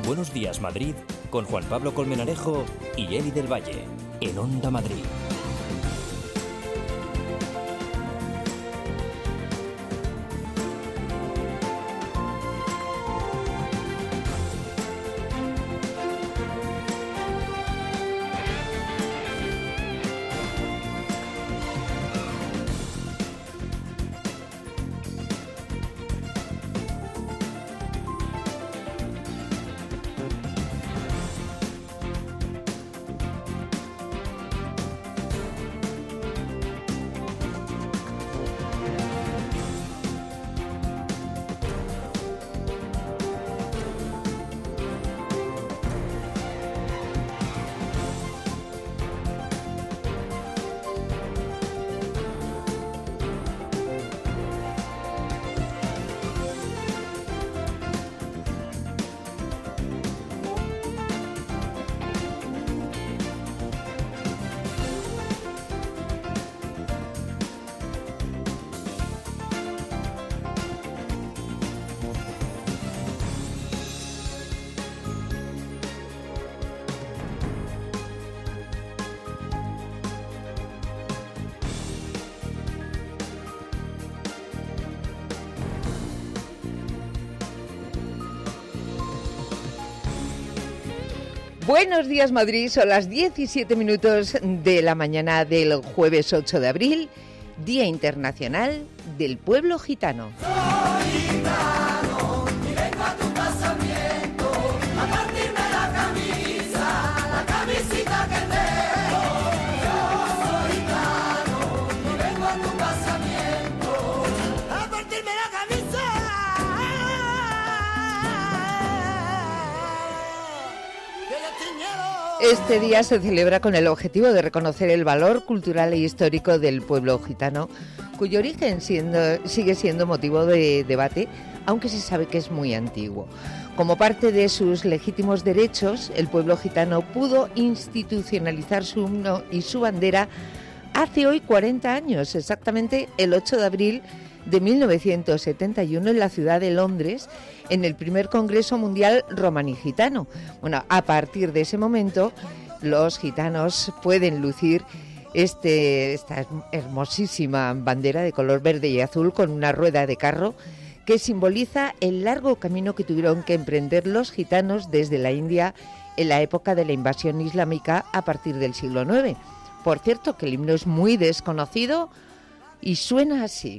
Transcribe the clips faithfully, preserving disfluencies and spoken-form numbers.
Buenos Días Madrid con Juan Pablo Colmenarejo y Eli del Valle en Onda Madrid. Buenos días Madrid, son las diecisiete minutos de la mañana del jueves ocho de abril, Día Internacional del Pueblo Gitano. Soy gitano y vengo a tu casamiento a partirme la camisa, la camisita que tengo. Yo soy gitano y vengo a tu casamiento a partirme la camisa. Este día se celebra con el objetivo de reconocer el valor cultural e histórico del pueblo gitano, cuyo origen siendo, sigue siendo motivo de debate, aunque se sabe que es muy antiguo. Como parte de sus legítimos derechos, el pueblo gitano pudo institucionalizar su himno y su bandera hace hoy cuarenta años, exactamente el ocho de abril de mil novecientos setenta y uno en la ciudad de Londres, en el primer Congreso Mundial Romani-Gitano. Bueno, a partir de ese momento, los gitanos pueden lucir este, esta hermosísima bandera de color verde y azul con una rueda de carro que simboliza el largo camino que tuvieron que emprender los gitanos desde la India en la época de la invasión islámica a partir del siglo nueve. Por cierto, que el himno es muy desconocido y suena así.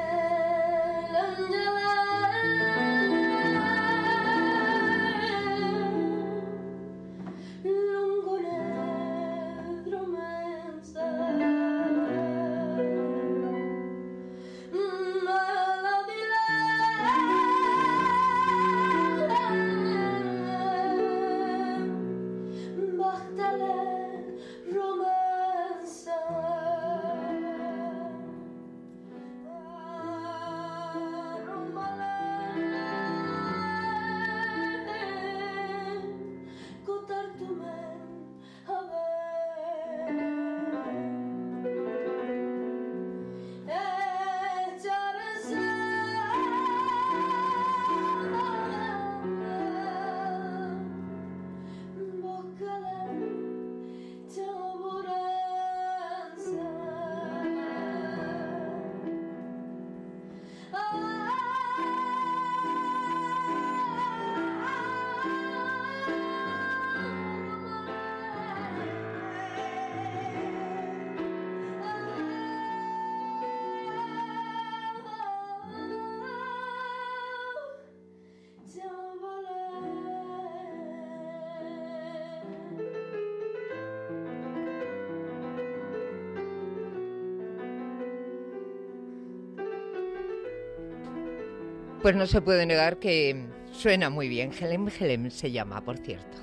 Pues no se puede negar que suena muy bien. Helem Helem se llama, por cierto.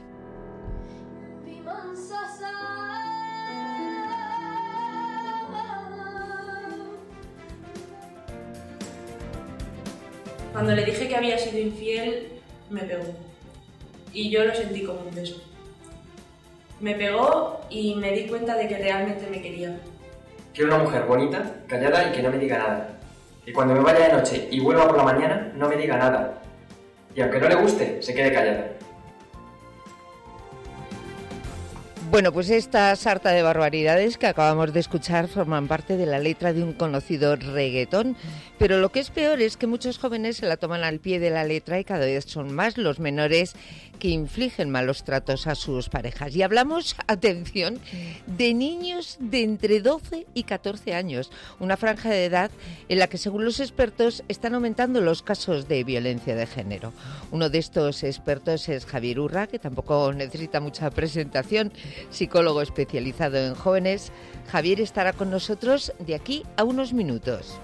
Cuando le dije que había sido infiel, me pegó. Y yo lo sentí como un beso. Me pegó y me di cuenta de que realmente me quería. Quiero una mujer bonita, callada y que no me diga nada. Y cuando me vaya de noche y vuelva por la mañana, no me diga nada. Y aunque no le guste, se quede callada. Bueno, pues esta sarta de barbaridades que acabamos de escuchar forman parte de la letra de un conocido reggaetón, pero lo que es peor es que muchos jóvenes se la toman al pie de la letra y cada vez son más los menores que infligen malos tratos a sus parejas. Y hablamos, atención, de niños de entre doce y catorce años, una franja de edad en la que, según los expertos, están aumentando los casos de violencia de género. Uno de estos expertos es Javier Urra, que tampoco necesita mucha presentación, psicólogo especializado en jóvenes. Javier estará con nosotros de aquí a unos minutos.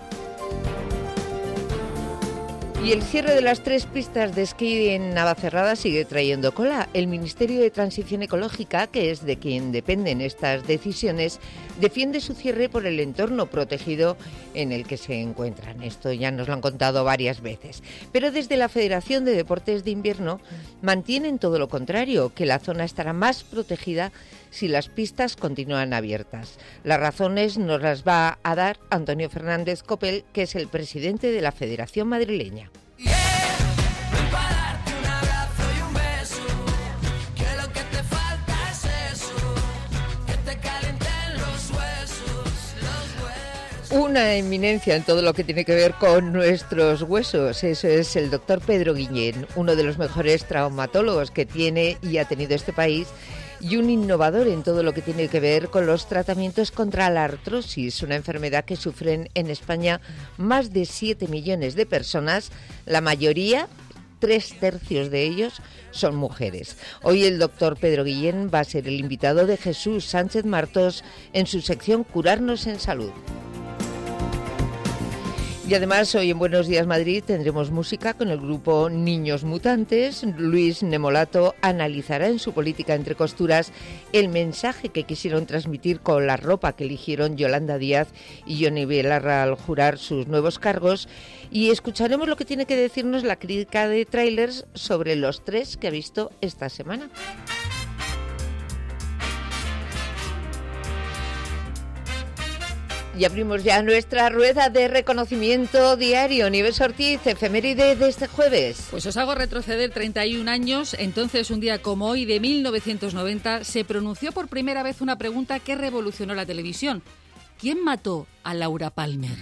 Y el cierre de las tres pistas de esquí en Navacerrada sigue trayendo cola. El Ministerio de Transición Ecológica, que es de quien dependen estas decisiones, defiende su cierre por el entorno protegido en el que se encuentran. Esto ya nos lo han contado varias veces. Pero desde la Federación de Deportes de Invierno mantienen todo lo contrario, que la zona estará más protegida si las pistas continúan abiertas. Las razones nos las va a dar Antonio Fernández Copel, que es el presidente de la Federación Madrileña. Una eminencia en todo lo que tiene que ver con nuestros huesos. Eso es el doctor Pedro Guillén, uno de los mejores traumatólogos que tiene y ha tenido este país, y un innovador en todo lo que tiene que ver con los tratamientos contra la artrosis, una enfermedad que sufren en España más de siete millones de personas, la mayoría, tres tercios de ellos, son mujeres. Hoy el doctor Pedro Guillén va a ser el invitado de Jesús Sánchez Martos en su sección Curarnos en Salud. Y además hoy en Buenos Días Madrid tendremos música con el grupo Niños Mutantes. Luis Nemolato analizará en su política entre costuras el mensaje que quisieron transmitir con la ropa que eligieron Yolanda Díaz y Johnny Belarra al jurar sus nuevos cargos. Y escucharemos lo que tiene que decirnos la crítica de trailers sobre los tres que ha visto esta semana. Y abrimos ya nuestra rueda de reconocimiento diario. Nieves Ortiz, efeméride de este jueves. Pues os hago retroceder treinta y un años. Entonces, un día como hoy, de mil novecientos noventa, se pronunció por primera vez una pregunta que revolucionó la televisión. ¿Quién mató a Laura Palmer?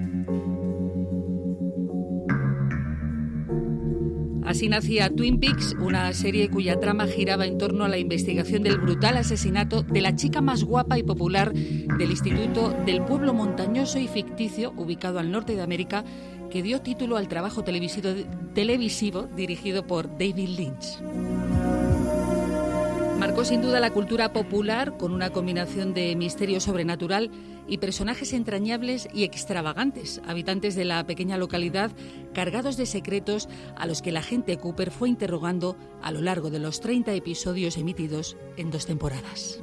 Así nacía Twin Peaks, una serie cuya trama giraba en torno a la investigación del brutal asesinato de la chica más guapa y popular del Instituto del Pueblo Montañoso y Ficticio, ubicado al norte de América, que dio título al trabajo televisivo, televisivo dirigido por David Lynch. Marcó sin duda la cultura popular con una combinación de misterio sobrenatural y personajes entrañables y extravagantes, habitantes de la pequeña localidad cargados de secretos a los que la agente Cooper fue interrogando a lo largo de los treinta episodios emitidos en dos temporadas.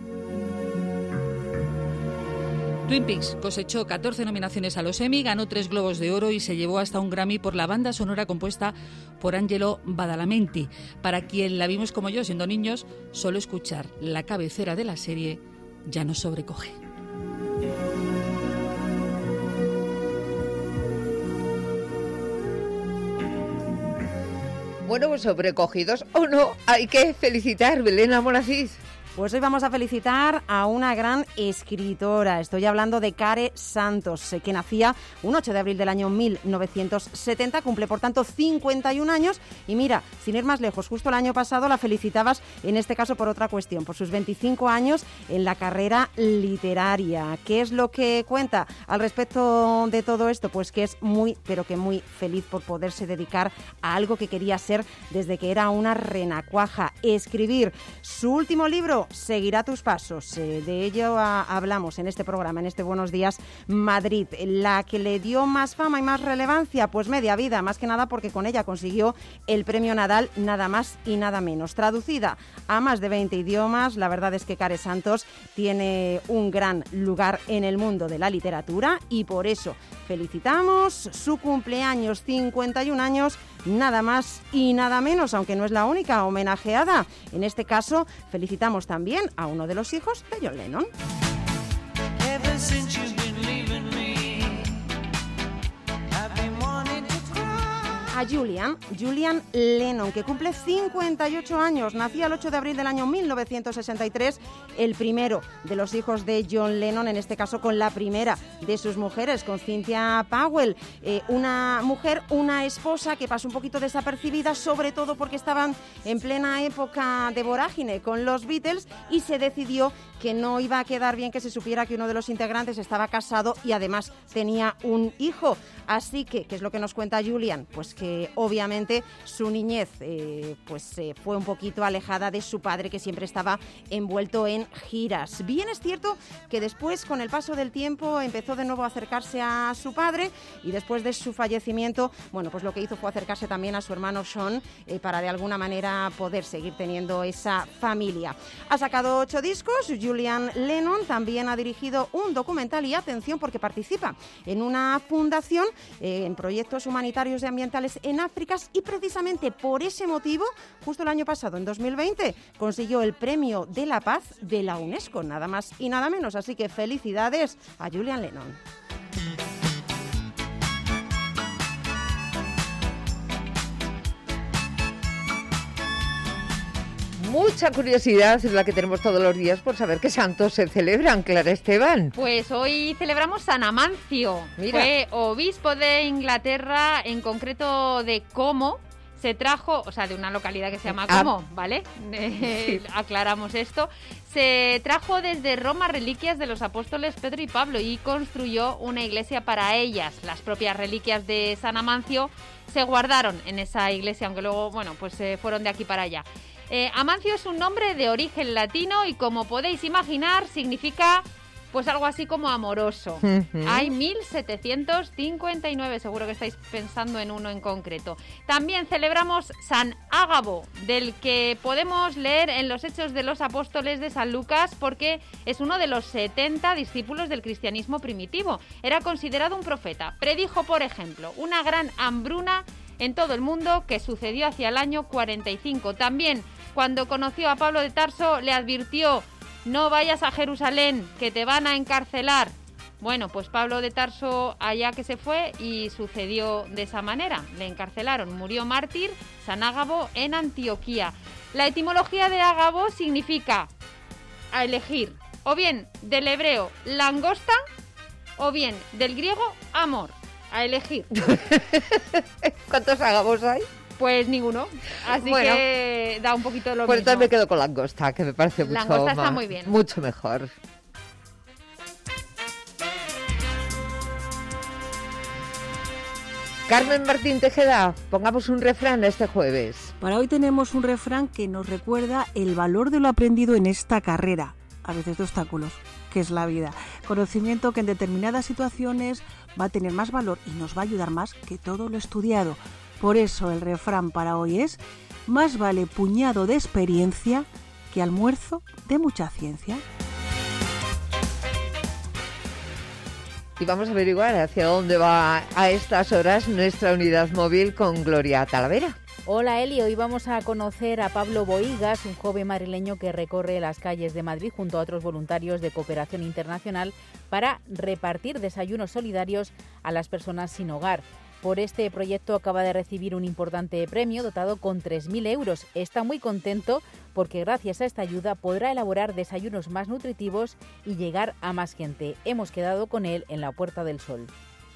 Twin Peaks cosechó catorce nominaciones a los Emmy, ganó tres Globos de Oro y se llevó hasta un Grammy por la banda sonora compuesta por Angelo Badalamenti. Para quien la vimos como yo siendo niños, solo escuchar la cabecera de la serie ya nos sobrecoge. Bueno, pues sobrecogidos o no, hay que felicitar Belén Almonacid. Pues hoy vamos a felicitar a una gran escritora. Estoy hablando de Care Santos, que nacía un ocho de abril del año mil novecientos setenta, cumple por tanto cincuenta y un años. Y mira, sin ir más lejos, justo el año pasado la felicitabas, en este caso por otra cuestión, por sus veinticinco años en la carrera literaria. ¿Qué es lo que cuenta al respecto de todo esto? Pues que es muy, pero que muy feliz por poderse dedicar a algo que quería ser desde que era una renacuaja, escribir. Su último libro, Seguirá tus pasos. Eh, de ello a, hablamos en este programa, en este Buenos Días Madrid. La que le dio más fama y más relevancia, pues media vida, más que nada porque con ella consiguió el premio Nadal, nada más y nada menos. Traducida a más de veinte idiomas, la verdad es que Care Santos tiene un gran lugar en el mundo de la literatura y por eso felicitamos su cumpleaños, cincuenta y un años, nada más y nada menos, aunque no es la única homenajeada. En este caso, felicitamos también a uno de los hijos de John Lennon. a Julian, Julian Lennon, que cumple cincuenta y ocho años. Nacía el ocho de abril del año mil novecientos sesenta y tres, el primero de los hijos de John Lennon, en este caso con la primera de sus mujeres, con Cynthia Powell, eh, una mujer, una esposa que pasó un poquito desapercibida, sobre todo porque estaban en plena época de vorágine con los Beatles y se decidió que no iba a quedar bien que se supiera que uno de los integrantes estaba casado y además tenía un hijo. Así que, ¿qué es lo que nos cuenta Julian? Pues que obviamente su niñez eh, pues, eh, fue un poquito alejada de su padre, que siempre estaba envuelto en giras. Bien es cierto que después, con el paso del tiempo, empezó de nuevo a acercarse a su padre y después de su fallecimiento, bueno, pues lo que hizo fue acercarse también a su hermano Sean eh, para de alguna manera poder seguir teniendo esa familia. Ha sacado ocho discos. Julian Lennon también ha dirigido un documental y atención porque participa en una fundación eh, en proyectos humanitarios y ambientales en África y precisamente por ese motivo, justo el año pasado, en dos mil veinte, consiguió el Premio de la Paz de la UNESCO, nada más y nada menos. Así que felicidades a Julian Lennon. Mucha curiosidad es la que tenemos todos los días por saber qué santos se celebran, Clara Esteban. Pues hoy celebramos San Amancio. Mira. Fue obispo de Inglaterra, en concreto de Como. Se trajo, o sea, de una localidad que se llama Como, ah. ¿vale? Eh, sí. Aclaramos esto. Se trajo desde Roma reliquias de los apóstoles Pedro y Pablo y construyó una iglesia para ellas. Las propias reliquias de San Amancio se guardaron en esa iglesia, aunque luego, bueno, pues se eh, fueron de aquí para allá. Eh, Amancio es un nombre de origen latino y, como podéis imaginar, significa pues algo así como amoroso. Uh-huh. Hay mil setecientos cincuenta y nueve, seguro que estáis pensando en uno en concreto. También celebramos San Ágabo, del que podemos leer en los Hechos de los Apóstoles de San Lucas, porque es uno de los setenta discípulos del cristianismo primitivo. Era considerado un profeta. Predijo, por ejemplo, una gran hambruna en todo el mundo que sucedió hacia el año cuarenta y cinco. También, cuando conoció a Pablo de Tarso, le advirtió: no vayas a Jerusalén, que te van a encarcelar. Bueno, pues Pablo de Tarso allá que se fue y sucedió de esa manera. Le encarcelaron, murió mártir, San Ágabo, en Antioquía. La etimología de Ágabo significa a elegir, o bien del hebreo langosta, o bien del griego amor. A elegir. ¿Cuántos ágabos hay? Pues ninguno, así bueno, que da un poquito lo pues mismo. Pues me quedo con langosta, que me parece mucho langosta está más, muy bien. mucho mejor. Carmen Martín Tejeda, pongamos un refrán este jueves. Para hoy tenemos un refrán que nos recuerda el valor de lo aprendido en esta carrera, a veces de obstáculos, que es la vida. Conocimiento que en determinadas situaciones va a tener más valor y nos va a ayudar más que todo lo estudiado. Por eso el refrán para hoy es: más vale puñado de experiencia que almuerzo de mucha ciencia. Y vamos a averiguar hacia dónde va a estas horas nuestra unidad móvil con Gloria Talavera. Hola Eli, hoy vamos a conocer a Pablo Bohigas, un joven madrileño que recorre las calles de Madrid junto a otros voluntarios de cooperación internacional para repartir desayunos solidarios a las personas sin hogar. Por este proyecto acaba de recibir un importante premio dotado con tres mil euros. Está muy contento porque gracias a esta ayuda podrá elaborar desayunos más nutritivos y llegar a más gente. Hemos quedado con él en la Puerta del Sol.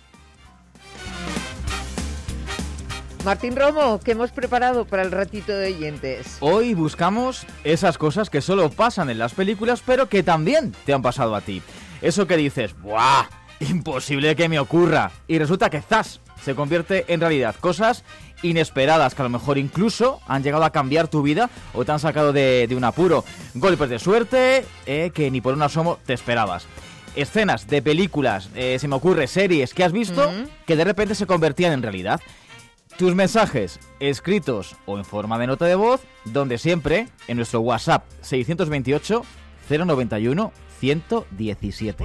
Martín Romo, ¿qué hemos preparado para el ratito de oyentes? Hoy buscamos esas cosas que solo pasan en las películas, pero que también te han pasado a ti. Eso que dices, ¡buah! Imposible que me ocurra. Y resulta que ¡zas! Se convierte en realidad. Cosas inesperadas que a lo mejor incluso han llegado a cambiar tu vida o te han sacado de, de un apuro. Golpes de suerte eh, que ni por un asomo te esperabas. Escenas de películas, eh, se me ocurre series que has visto uh-huh. que de repente se convertían en realidad. Tus mensajes escritos o en forma de nota de voz, donde siempre en nuestro WhatsApp seiscientos veintiocho cero noventa y uno ciento diecisiete.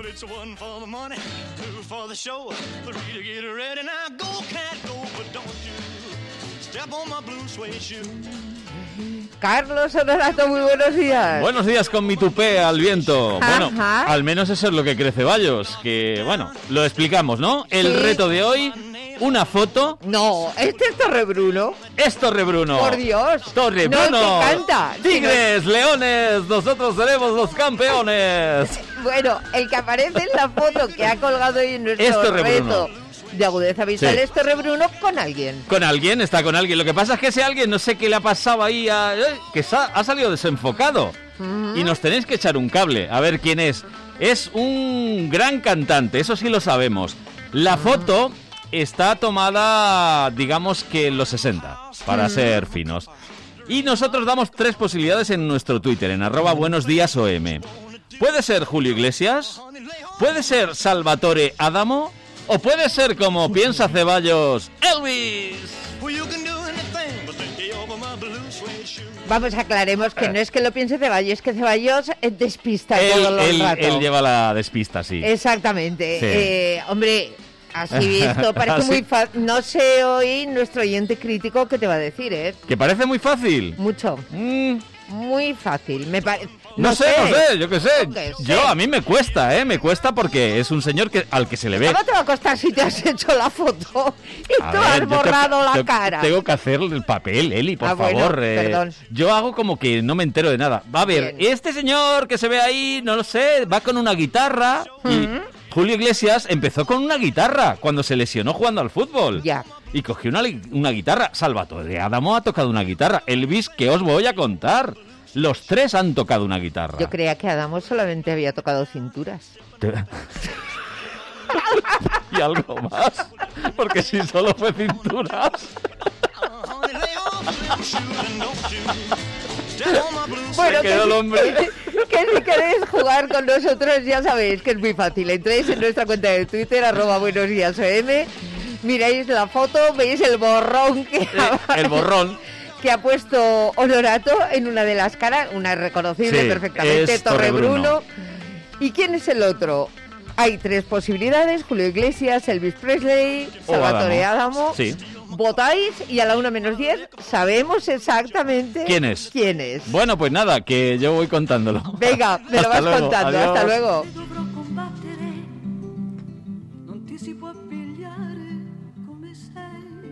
Carlos Honorato, muy buenos días. Buenos días con mi tupé al viento. Ajá. Bueno, al menos eso es lo que cree Ceballos, que bueno, lo explicamos, ¿no? El sí. reto de hoy, una foto. No, este es Torrebruno. Es Torrebruno. Por Dios. Torrebruno. No, que canta. Tigres, leones, nosotros seremos los campeones. Bueno, el que aparece en la foto que ha colgado hoy en nuestro Es Torrebruno. reto de agudeza visual Sí. es Torrebruno con alguien. Con alguien, está con alguien. Lo que pasa es que ese alguien, no sé qué le ha pasado ahí, a, eh, que sa- ha salido desenfocado. Mm. Y nos tenéis que echar un cable, a ver quién es. Es un gran cantante, eso sí lo sabemos. La foto está tomada, digamos que en los sesenta, para Mm. ser finos. Y nosotros damos tres posibilidades en nuestro Twitter, en arroba buenos días O M. ¿Puede ser Julio Iglesias? ¿Puede ser Salvatore Adamo? ¿O puede ser, como piensa Ceballos, Elvis? Vamos, aclaremos que no es que lo piense Ceballos, es que Ceballos eh, despista Él, todo el él- rato. él lleva la despista, sí. Exactamente. Sí. Eh, hombre, así visto, parece Así. muy fácil. No sé hoy nuestro oyente crítico qué te va a decir, ¿eh? ¿Que parece muy fácil? Mucho. Muy fácil. Me parece. No, sé, no sé, yo qué sé. Yo qué sé. Yo, a mí me cuesta, ¿eh? Me cuesta porque es un señor que al que se le ve. ¿Cómo te va a costar si te has hecho la foto y A tú ver, has yo borrado te- la te- cara? Tengo que hacer el papel, Eli, por Ah, bueno, favor. eh, perdón. yo hago como que no me entero de nada. Va a ver, este señor que se ve ahí, no lo sé, va con una guitarra. Y Julio Iglesias empezó con una guitarra cuando se lesionó jugando al fútbol. Ya. Y cogió una, li- una guitarra. Salvatore Adamo ha tocado una guitarra. Elvis, ¿qué os voy a contar? Los tres han tocado una guitarra. Yo creía que Adamo solamente había tocado cinturas. Y algo más. Porque si solo fue cinturas. Bueno, Se quedó el hombre. Que, que si queréis jugar con nosotros ya sabéis que es muy fácil. Entráis en nuestra cuenta de Twitter, arroba buenos días O M, miráis la foto, veis el borrón que ha, El borrón. que ha puesto Honorato en una de las caras, una reconocible Sí, perfectamente, es Torrebruno. Torrebruno. ¿Y quién es el otro? Hay tres posibilidades: Julio Iglesias, Elvis Presley, O Salvatore Adamo. Adamo. Sí. Votáis y a la una menos diez sabemos exactamente ¿Quién es? quién es. Bueno, pues nada, que yo voy contándolo. Venga, me lo Hasta vas luego, contando. adiós. Hasta luego. Non ti si può pigliare come sei.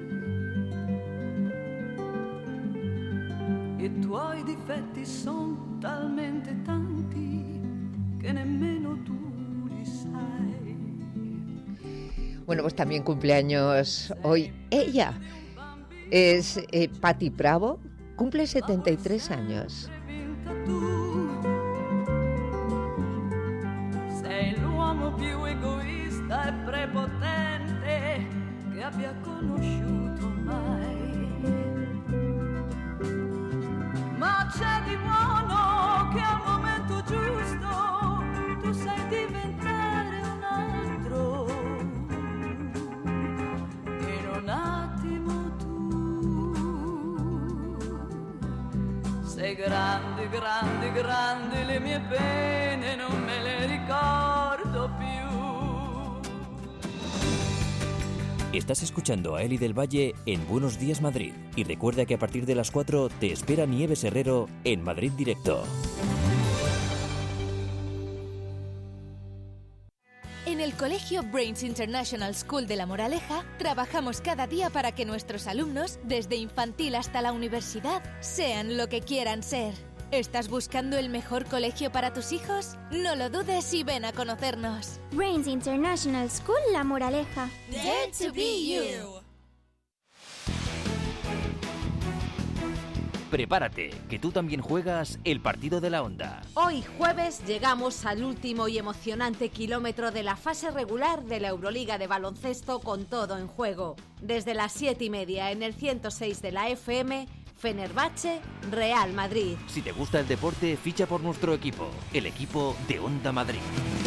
I tuoi difetti son talmente tanti che nemmeno tu li sai. Bueno, pues también cumpleaños hoy ella. Es eh, Patti Bravo, cumple setenta y tres años. Sei l'uomo più egoista e prepotente che abbia conosciuto mai. Ma c'è di buono che al momento giusto tu sai diventare un altro. In un attimo tu sei grandi, grandi, grandi le mie pene, non me le ricordo più. Estás escuchando a Eli del Valle en Buenos Días Madrid. Y recuerda que a partir de las cuatro te espera Nieves Herrero en Madrid Directo. En el Colegio Brains International School de La Moraleja trabajamos cada día para que nuestros alumnos, desde infantil hasta la universidad, sean lo que quieran ser. ¿Estás buscando el mejor colegio para tus hijos? No lo dudes y ven a conocernos. Brains International School La Moraleja. Dare to be you. Prepárate, que tú también juegas el partido de la Onda. Hoy jueves llegamos al último y emocionante kilómetro de la fase regular de la Euroliga de baloncesto con todo en juego. Desde las siete y media en el ciento seis de la F M, Fenerbahce, Real Madrid. Si te gusta el deporte, ficha por nuestro equipo, el equipo de Onda Madrid.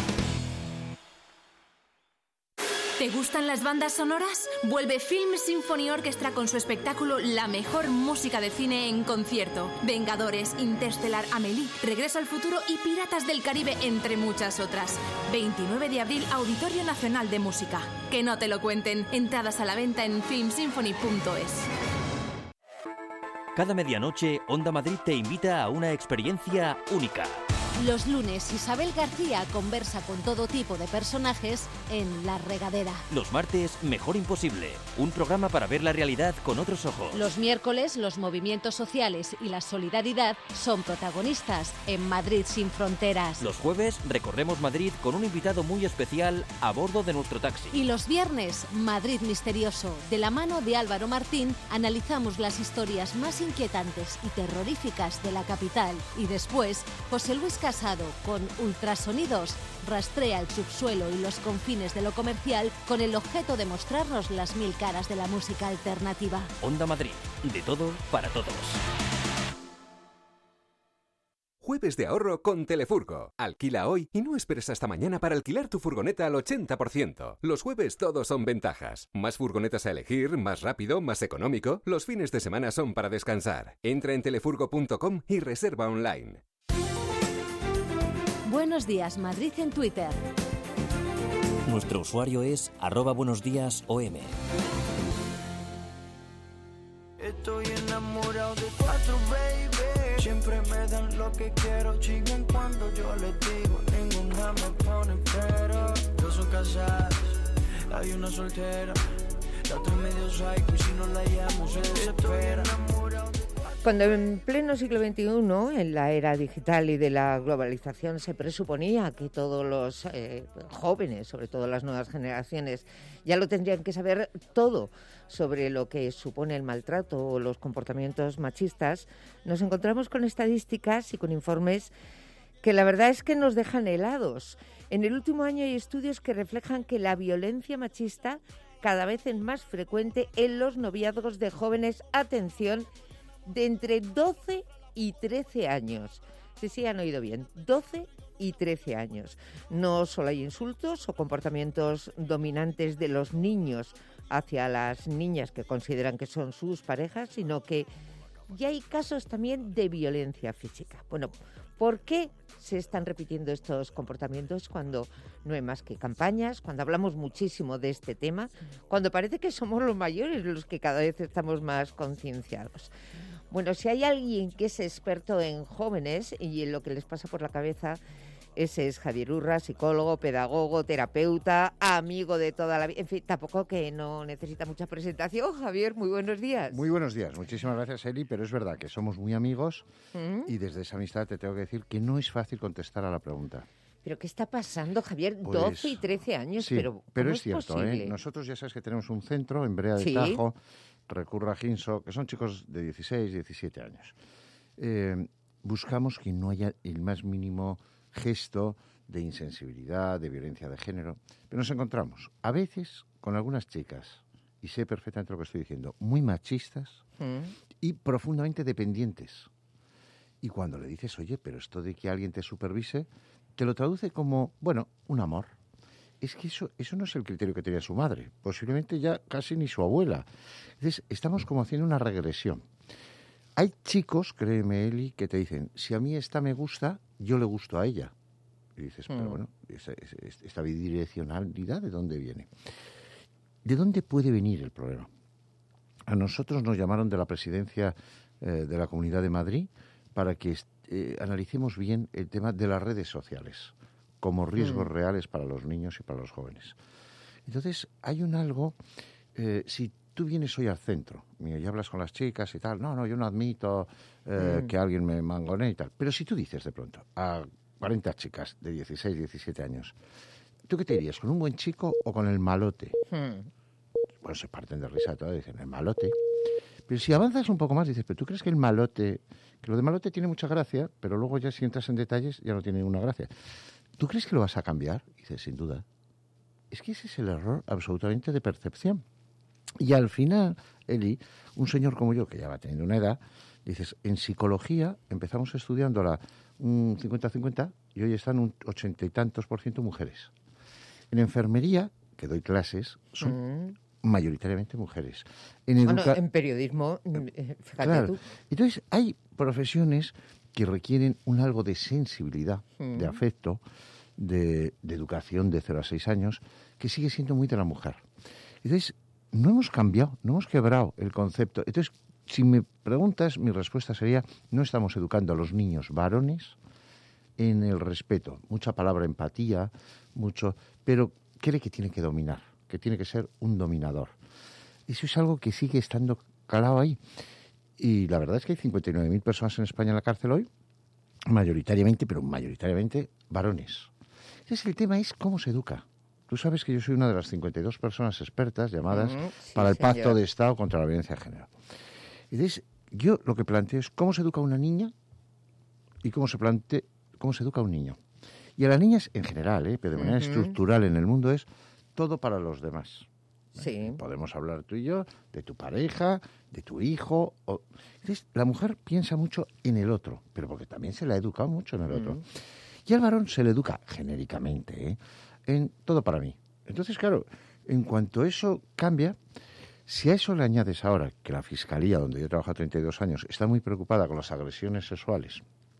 ¿Te gustan las bandas sonoras? Vuelve Film Symphony Orchestra con su espectáculo La mejor música de cine en concierto. Vengadores, Interstellar, Amélie, Regreso al futuro y Piratas del Caribe, entre muchas otras. veintinueve de abril, Auditorio Nacional de Música. Que no te lo cuenten. Entradas a la venta en film symphony punto es. Cada medianoche, Onda Madrid te invita a una experiencia única. Los lunes, Isabel García conversa con todo tipo de personajes en La Regadera. Los martes, Mejor Imposible, un programa para ver la realidad con otros ojos. Los miércoles, los movimientos sociales y la solidaridad son protagonistas en Madrid sin fronteras. Los jueves, recorremos Madrid con un invitado muy especial a bordo de nuestro taxi. Y los viernes, Madrid Misterioso. De la mano de Álvaro Martín, analizamos las historias más inquietantes y terroríficas de la capital. Y después, José Luis Casado, con Ultrasonidos, rastrea el subsuelo y los confines de lo comercial con el objeto de mostrarnos las mil caras de la música alternativa. Onda Madrid, de todo para todos. Jueves de ahorro con Telefurgo. Alquila hoy y no esperes hasta mañana para alquilar tu furgoneta al ochenta por ciento. Los jueves todos son ventajas. Más furgonetas a elegir, más rápido, más económico. Los fines de semana son para descansar. Entra en telefurgo punto com y reserva online. Buenos días, Madrid en Twitter. Nuestro usuario es arroba buenos días O M. Estoy enamorado de cuatro, baby. Siempre me dan lo que quiero. Chingan cuando yo les digo. Ninguna me pone pero. Dos son casadas, hay una soltera. La otra medio psycho y si no la llamo se desespera. Cuando en pleno siglo veintiuno, en la era digital y de la globalización, se presuponía que todos los eh, jóvenes, sobre todo las nuevas generaciones, ya lo tendrían que saber todo sobre lo que supone el maltrato o los comportamientos machistas, nos encontramos con estadísticas y con informes que la verdad es que nos dejan helados. En el último año hay estudios que reflejan que la violencia machista cada vez es más frecuente en los noviazgos de jóvenes, atención, de entre doce y trece años. Sí, sí, han oído bien, doce y trece años. No solo hay insultos o comportamientos dominantes de los niños hacia las niñas que consideran que son sus parejas, sino que ya hay casos también de violencia física. Bueno, ¿por qué se están repitiendo estos comportamientos cuando no hay más que campañas, cuando hablamos muchísimo de este tema, cuando parece que somos los mayores los que cada vez estamos más concienciados? Bueno, si hay alguien que es experto en jóvenes y en lo que les pasa por la cabeza, ese es Javier Urra, psicólogo, pedagogo, terapeuta, amigo de toda la vida. En fin, tampoco que no necesita mucha presentación. Javier, muy buenos días. Muy buenos días. Muchísimas gracias, Eli, pero es verdad que somos muy amigos ¿Mm? y desde esa amistad te tengo que decir que no es fácil contestar a la pregunta. ¿Pero qué está pasando, Javier? Pues, doce y trece años, sí, pero pero ¿cómo es cierto, posible? ¿eh? Nosotros ya sabes que tenemos un centro en Brea de ¿Sí? Tajo, Recurra Ginso, que son chicos de dieciséis, diecisiete años. Eh, buscamos que no haya el más mínimo gesto de insensibilidad, de violencia de género, pero nos encontramos a veces con algunas chicas, y sé perfectamente lo que estoy diciendo, muy machistas ¿Mm? y profundamente dependientes. Y cuando le dices, oye, pero esto de que alguien te supervise, te lo traduce como, bueno, un amor. Es que eso, eso no es el criterio que tenía su madre, posiblemente ya casi ni su abuela. Entonces, estamos como haciendo una regresión. Hay chicos, créeme, Eli, que te dicen, si a mí esta me gusta, yo le gusto a ella. Y dices, pero bueno, esa, esa, esta bidireccionalidad, ¿de dónde viene? ¿De dónde puede venir el problema? A nosotros nos llamaron de la presidencia eh, de la Comunidad de Madrid para que eh, analicemos bien el tema de las redes sociales como riesgos mm. reales para los niños y para los jóvenes. Entonces, hay un algo, eh, si tú vienes hoy al centro y hablas con las chicas y tal, no, no, yo no admito eh, mm. que alguien me mangonee y tal, pero si tú dices de pronto a cuarenta chicas de dieciséis, diecisiete años, ¿tú qué te dirías? ¿Con un buen chico o con el malote? Mm. Bueno, se parten de risa todas, dicen, el malote. Pero si avanzas un poco más, dices, pero ¿tú crees que el malote, que lo de malote tiene mucha gracia, pero luego ya si entras en detalles ya no tiene ninguna gracia? ¿Tú crees que lo vas a cambiar? Y dices, sin duda. Es que ese es el error absolutamente de percepción. Y al final, Eli, un señor como yo, que ya va teniendo una edad, dices, en psicología empezamos estudiándola un cincuenta cincuenta y hoy están un ochenta y tantos por ciento mujeres. En enfermería, que doy clases, son mm. mayoritariamente mujeres. En, educa- bueno, en periodismo, fíjate claro. tú. Entonces, hay profesiones que requieren un algo de sensibilidad, mm. de afecto, de, de educación de cero a seis años, que sigue siendo muy de la mujer. Entonces, no hemos cambiado, no hemos quebrado el concepto. Entonces, si me preguntas, mi respuesta sería, no estamos educando a los niños varones en el respeto. Mucha palabra empatía, mucho, pero cree que tiene que dominar, que tiene que ser un dominador. Eso es algo que sigue estando calado ahí. Y la verdad es que hay cincuenta y nueve mil personas en España en la cárcel hoy, mayoritariamente, pero mayoritariamente varones. Entonces el tema es cómo se educa. Tú sabes que yo soy una de las cincuenta y dos personas expertas llamadas Mm, sí, para el Pacto señor. de Estado contra la Violencia de Género. Entonces, yo lo que planteo es cómo se educa una niña y cómo se plante, cómo se educa un niño. Y a las niñas en general, ¿eh? Pero de manera Ujú. estructural en el mundo es todo para los demás. Sí. Podemos hablar tú y yo de tu pareja, de tu hijo. O... Entonces, la mujer piensa mucho en el otro, pero porque también se la ha educado mucho en el otro. Mm. Y al varón se le educa genéricamente, ¿eh? En todo para mí. Entonces, claro, en cuanto eso cambia, si a eso le añades ahora que la Fiscalía, donde yo he trabajado treinta y dos años, está muy preocupada con las agresiones sexuales,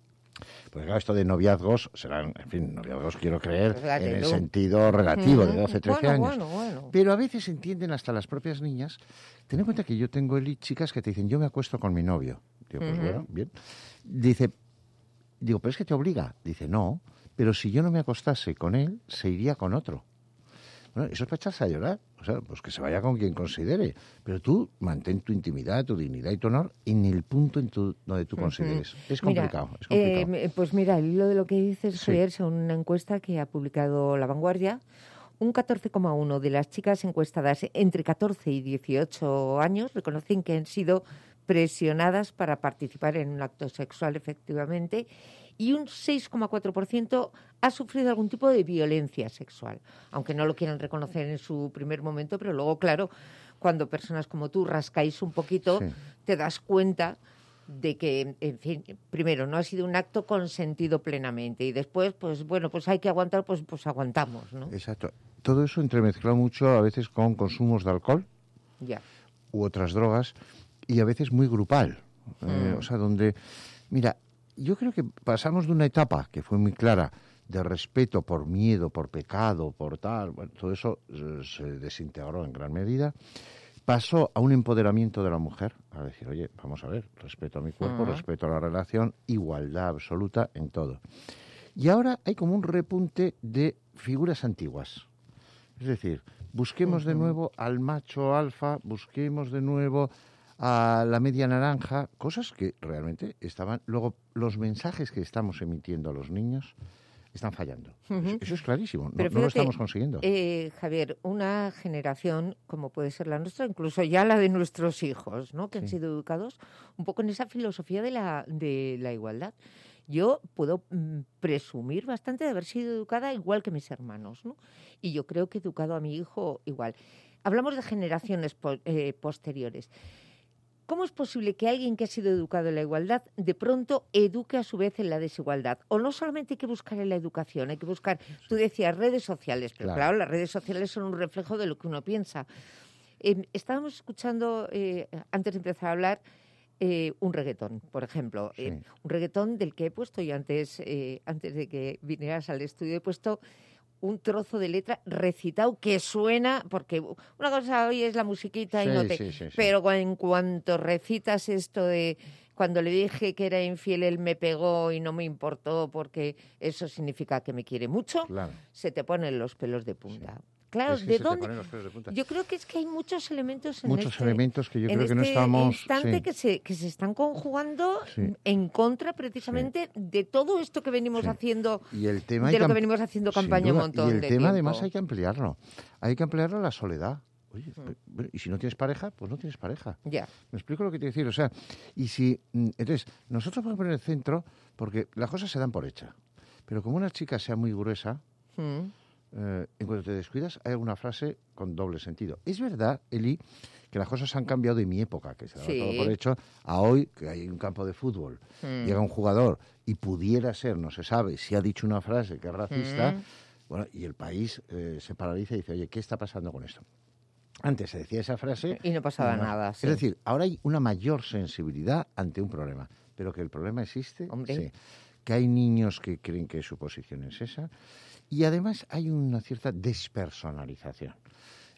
porque claro, esto de noviazgos serán, en fin, noviazgos quiero creer Fíjate en el tú. sentido relativo, de doce, trece Bueno, años. bueno, bueno. Pero a veces entienden hasta las propias niñas. Ten en cuenta que yo tengo Eli, chicas que te dicen, yo me acuesto con mi novio. Digo, pues Ujú. bueno, bien. Dice, digo, pero es que te obliga. Dice, no, pero si yo no me acostase con él, se iría con otro. Bueno, eso es para echarse a llorar. O sea, pues que se vaya con quien considere. Pero tú mantén tu intimidad, tu dignidad y tu honor en el punto en tu, donde tú consideres. Es complicado, Mira, es complicado. eh, me- pues mira, al hilo de lo que dices, Sí. Javier, según una encuesta que ha publicado La Vanguardia, un catorce coma uno de las chicas encuestadas entre catorce y dieciocho años reconocen que han sido presionadas para participar en un acto sexual, efectivamente, y un seis coma cuatro por ciento ha sufrido algún tipo de violencia sexual, aunque no lo quieran reconocer en su primer momento, pero luego, claro, cuando personas como tú rascáis un poquito, Sí. te das cuenta de que, en fin, primero, no ha sido un acto consentido plenamente y después, pues bueno, pues hay que aguantar, pues, pues aguantamos, ¿no? Exacto. Todo eso entremezclado mucho a veces con consumos de alcohol Ya. u otras drogas y a veces muy grupal. Eh, Mm. o sea, donde, mira, yo creo que pasamos de una etapa que fue muy clara de respeto por miedo, por pecado, por tal, bueno, todo eso eh, se desintegró en gran medida. Pasó a un empoderamiento de la mujer, a decir, oye, vamos a ver, respeto a mi cuerpo, Ujú. respeto a la relación, igualdad absoluta en todo. Y ahora hay como un repunte de figuras antiguas. Es decir, busquemos de Ujú. nuevo al macho alfa, busquemos de nuevo a la media naranja, cosas que realmente estaban... Luego, los mensajes que estamos emitiendo a los niños están fallando. Ujú. Eso, eso es clarísimo, no, Pero no lo fíjate, estamos consiguiendo. eh, Javier, una generación como puede ser la nuestra, incluso ya la de nuestros hijos, ¿no? Que han Sí. sido educados un poco en esa filosofía de la, de la igualdad. Yo puedo mm, presumir bastante de haber sido educada igual que mis hermanos, ¿no? Y yo creo que he educado a mi hijo igual. Hablamos de generaciones po- eh, posteriores. ¿Cómo es posible que alguien que ha sido educado en la igualdad de pronto eduque a su vez en la desigualdad? O no solamente hay que buscar en la educación, hay que buscar, tú decías, redes sociales, pero Claro. claro, las redes sociales son un reflejo de lo que uno piensa. Eh, estábamos escuchando, eh, antes de empezar a hablar, eh, un reggaetón, por ejemplo. Eh, un reggaetón del que he puesto, y antes, eh, antes de que vinieras al estudio, he puesto un trozo de letra recitado que suena, porque una cosa hoy es la musiquita y Sí, no te... sí, sí, sí. Pero en cuanto recitas esto de cuando le dije que era infiel, él me pegó y no me importó porque eso significa que me quiere mucho, Claro. se te ponen los pelos de punta. Claro, Es que ¿de se te dónde? ponen los pelos de punta. Yo creo que es que hay muchos elementos en Muchos este, elementos que yo en creo que no este estamos... instante sí. que se que se están conjugando Sí. en contra precisamente de todo esto que venimos Sí. haciendo, Y el tema de hay lo que am- venimos haciendo sin campaña un duda. montón Y el de tema tiempo. además hay que ampliarlo. Hay que ampliarlo a la soledad. Oye, Mm. pe- bueno, y si no tienes pareja, pues no tienes pareja. Ya. ¿Me explico lo que te quiero decir? O sea, y si... mm, Entonces, nosotros podemos poner el centro porque las cosas se dan por hecha. Pero como una chica sea muy gruesa, Mm. eh, en cuanto te descuidas, hay alguna frase con doble sentido. Es verdad, Eli, que las cosas han cambiado de mi época, que se daba Sí. todo por hecho, a hoy, que hay un campo de fútbol, Mm. llega un jugador y pudiera ser, no se sabe, si ha dicho una frase que es racista, Mm. bueno, y el país eh, se paraliza y dice, oye, ¿qué está pasando con esto? Antes se decía esa frase... Y no pasaba y nada, sí. Es decir, ahora hay una mayor sensibilidad ante un problema, pero que el problema existe, Hombre. sí. Que hay niños que creen que su posición es esa, y además hay una cierta despersonalización.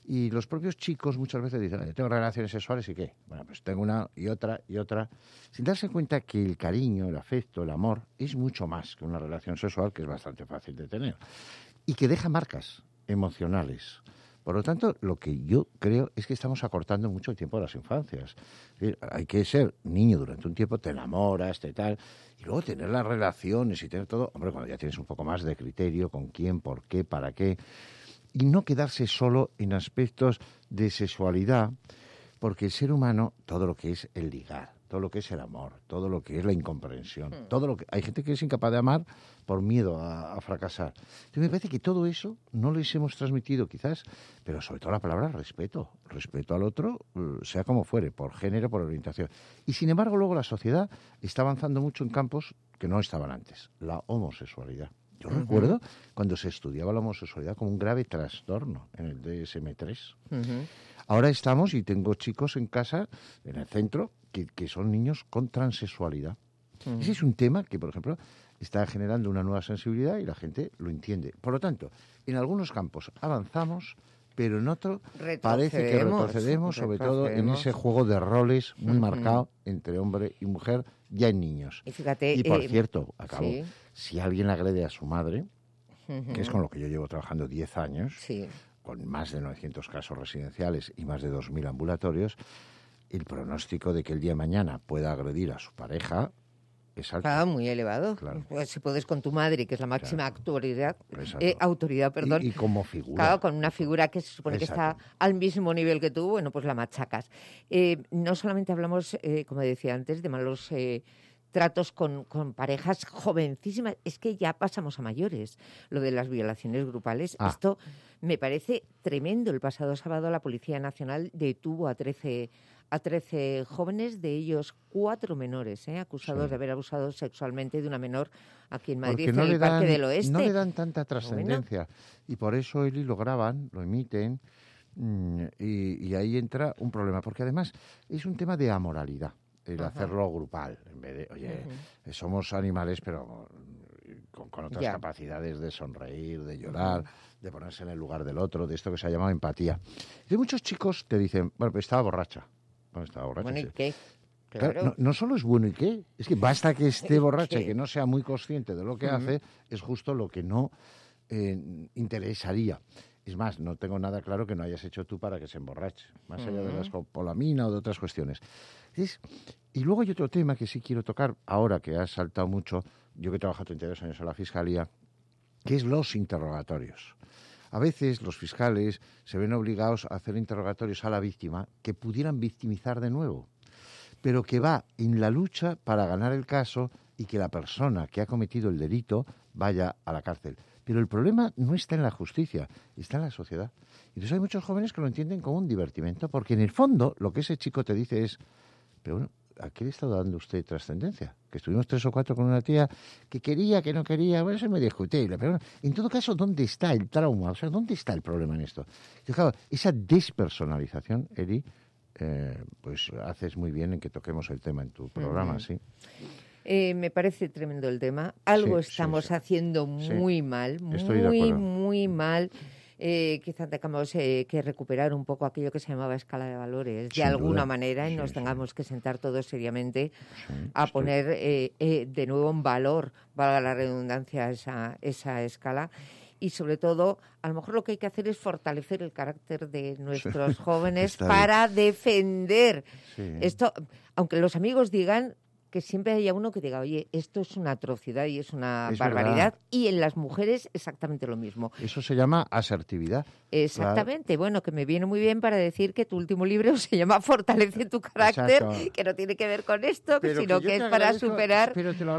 Y los propios chicos muchas veces dicen, yo tengo relaciones sexuales y ¿qué? Bueno, pues tengo una y otra y otra, sin darse cuenta que el cariño, el afecto, el amor es mucho más que una relación sexual, que es bastante fácil de tener, y que deja marcas emocionales. Por lo tanto, lo que yo creo es que estamos acortando mucho el tiempo de las infancias. Es decir, hay que ser niño durante un tiempo, te enamoras, te tal, y luego tener las relaciones y tener todo, hombre, cuando ya tienes un poco más de criterio, con quién, por qué, para qué, y no quedarse solo en aspectos de sexualidad, porque el ser humano, todo lo que es el ligar, todo lo que es el amor, todo lo que es la incomprensión, mm. todo lo que hay gente que es incapaz de amar por miedo a, a fracasar. Entonces me parece que todo eso no les hemos transmitido quizás, pero sobre todo la palabra respeto, respeto al otro, sea como fuere, por género, por orientación. Y sin embargo luego la sociedad está avanzando mucho en campos que no estaban antes, la homosexualidad. Yo uh-huh. recuerdo cuando se estudiaba la homosexualidad como un grave trastorno en el D S M tres. Uh-huh. Ahora estamos, y tengo chicos en casa, en el centro, que, que son niños con transexualidad. Uh-huh. Ese es un tema que, por ejemplo, está generando una nueva sensibilidad y la gente lo entiende. Por lo tanto, en algunos campos avanzamos, pero en otro parece que retrocedemos, sobre todo en ese juego de roles muy uh-huh. marcado entre hombre y mujer, ya en niños. Y fíjate, y por eh, cierto, acabo, sí. si alguien agrede a su madre, uh-huh. que es con lo que yo llevo trabajando diez años, sí. con más de novecientos casos residenciales y más de dos mil ambulatorios, el pronóstico de que el día de mañana pueda agredir a su pareja es alto. Ah, muy elevado. Claro. Pues si puedes con tu madre, que es la máxima claro. autoridad, eh, autoridad, perdón. Y, y como figura. Claro, con una figura que se supone Exacto. que está al mismo nivel que tú, bueno, pues la machacas. Eh, no solamente hablamos, eh, como decía antes, de malos eh, tratos con, con parejas jovencísimas, es que ya pasamos a mayores. Lo de las violaciones grupales, ah. esto me parece tremendo. El pasado sábado la Policía Nacional detuvo a trece a trece jóvenes, de ellos cuatro menores, ¿eh? acusados sí. de haber abusado sexualmente de una menor aquí en Madrid, no en el dan, Parque del Oeste. No le dan tanta trascendencia. Bueno. Y por eso, Eli, lo graban, lo emiten, mmm, y, y ahí entra un problema. Porque además es un tema de amoralidad, el Ajá. hacerlo grupal. En vez de, oye, uh-huh. somos animales, pero con, con otras ya. capacidades de sonreír, de llorar, uh-huh. de ponerse en el lugar del otro, de esto que se ha llamado empatía. Y muchos chicos te dicen, bueno, pues estaba borracha. No estaba borracha. Bueno, ¿y sí. qué? Claro. Claro, no, no solo es bueno y qué, es que basta que esté borracha y que no sea muy consciente de lo que uh-huh. hace, es justo lo que no eh, interesaría. Es más, no tengo nada claro que no hayas hecho tú para que se emborrache, más uh-huh. allá de la escopolamina o de otras cuestiones. Es, y luego hay otro tema que sí quiero tocar, ahora que has saltado mucho, yo que he trabajado treinta y dos años en la Fiscalía, que es los interrogatorios. A veces los fiscales se ven obligados a hacer interrogatorios a la víctima que pudieran victimizar de nuevo, pero que va en la lucha para ganar el caso y que la persona que ha cometido el delito vaya a la cárcel. Pero el problema no está en la justicia, está en la sociedad. Entonces hay muchos jóvenes que lo entienden como un divertimento, porque en el fondo lo que ese chico te dice es, pero bueno, ¿a qué le está dando usted trascendencia? Que estuvimos tres o cuatro con una tía que quería, que no quería, bueno, eso es muy discutible, pero bueno, en todo caso, ¿dónde está el trauma? O sea, ¿dónde está el problema en esto? Y claro, esa despersonalización, Eli, eh, pues haces muy bien en que toquemos el tema en tu programa, uh-huh. ¿sí? Eh, me parece tremendo el tema. Algo sí, estamos sí, sí. haciendo muy sí. mal, Estoy muy, muy mal. Eh, quizá tengamos eh, que recuperar un poco aquello que se llamaba escala de valores, Sin de alguna duda. manera, y sí, nos sí. tengamos que sentar todos seriamente sí, a estoy... poner eh, eh, de nuevo en valor, valga la redundancia, esa, esa escala. Y sobre todo, a lo mejor lo que hay que hacer es fortalecer el carácter de nuestros sí. jóvenes para defender sí. esto, aunque los amigos digan que siempre haya uno que diga, oye, esto es una atrocidad y es una es barbaridad. Verdad. Y en las mujeres exactamente lo mismo. Eso se llama asertividad. Exactamente. La... Bueno, que me viene muy bien para decir que tu último libro se llama Fortalece tu carácter, Exacto. que no tiene que ver con esto, pero sino que, que es agradezco, para superar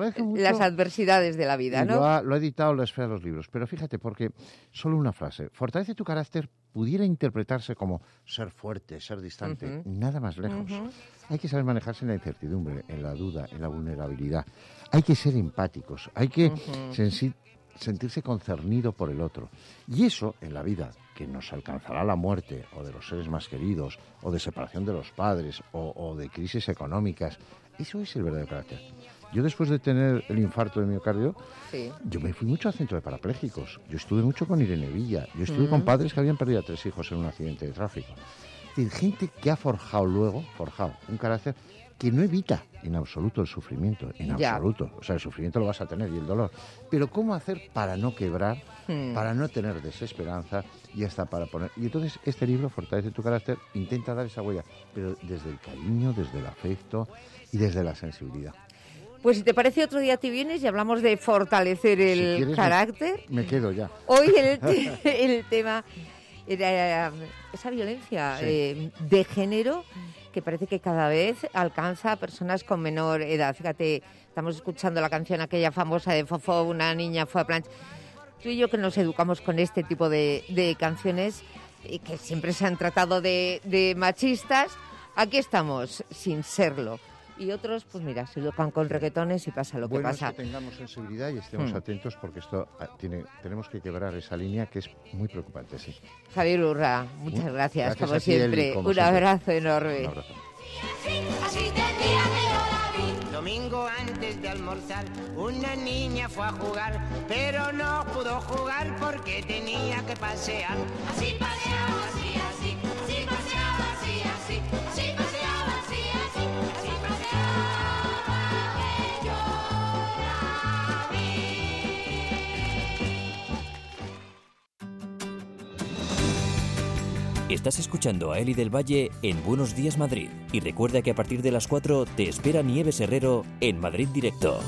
las adversidades de la vida, ¿no? Lo ha, lo ha editado la Esfera de los Libros. Pero fíjate, porque solo una frase. Fortalece tu carácter pudiera interpretarse como ser fuerte, ser distante. Uh-huh. Nada más lejos. Uh-huh. Hay que saber manejarse en la incertidumbre, en la duda, en la vulnerabilidad. Hay que ser empáticos, hay que uh-huh. sensi- sentirse concernido por el otro. Y eso, en la vida, que nos alcanzará la muerte, o de los seres más queridos, o de separación de los padres, o, o de crisis económicas, eso es el verdadero carácter. Yo después de tener el infarto de miocardio, Sí. yo me fui mucho al centro de parapléjicos. Yo estuve mucho con Irene Villa. Yo estuve Mm. con padres que habían perdido a tres hijos en un accidente de tráfico. Es decir, gente que ha forjado luego, forjado un carácter que no evita en absoluto el sufrimiento, en Ya. absoluto. O sea, el sufrimiento lo vas a tener y el dolor. Pero ¿cómo hacer para no quebrar, Hmm. para no tener desesperanza y hasta para poner... Y entonces este libro, Fortalece tu carácter, intenta dar esa huella, pero desde el cariño, desde el afecto y desde la sensibilidad. Pues si te parece, otro día te vienes y hablamos de fortalecer el Si quieres, me- carácter. Me quedo ya. Hoy el, te- el tema era esa violencia Sí. eh, de género que parece que cada vez alcanza a personas con menor edad. Fíjate, estamos escuchando la canción aquella famosa de Fofó, una niña fue a plancha. Tú y yo que nos educamos con este tipo de, de canciones y que siempre se han tratado de, de machistas, aquí estamos sin serlo. Y otros, pues mira, se educan con reggaetones y pasa lo que Bueno, pasa. es que tengamos sensibilidad y estemos Hmm. atentos porque esto ah, tiene, tenemos que quebrar esa línea que es muy preocupante, sí. Javier Urra, muchas Uh, gracias, gracias como a ti, Eli, siempre. como Un siempre. abrazo enorme. Un abrazo. Así tenía que yo la vi. Domingo antes de almorzar, una niña fue a jugar, pero no pudo jugar porque tenía que pasear. Así paseaba, así, así, así paseaba, así, así, así paseaba, así, así, así paseaba, que yo la vi. Estás escuchando a Eli del Valle en Buenos Días Madrid. Y recuerda que a partir de las cuatro te espera Nieves Herrero en Madrid Directo.